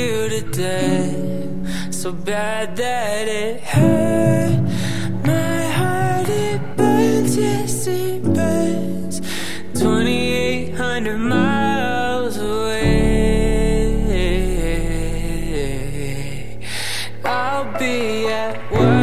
you to death, so bad that it hurt. My heart, it burns, yes it burns, 2,800 miles away. I'll be at work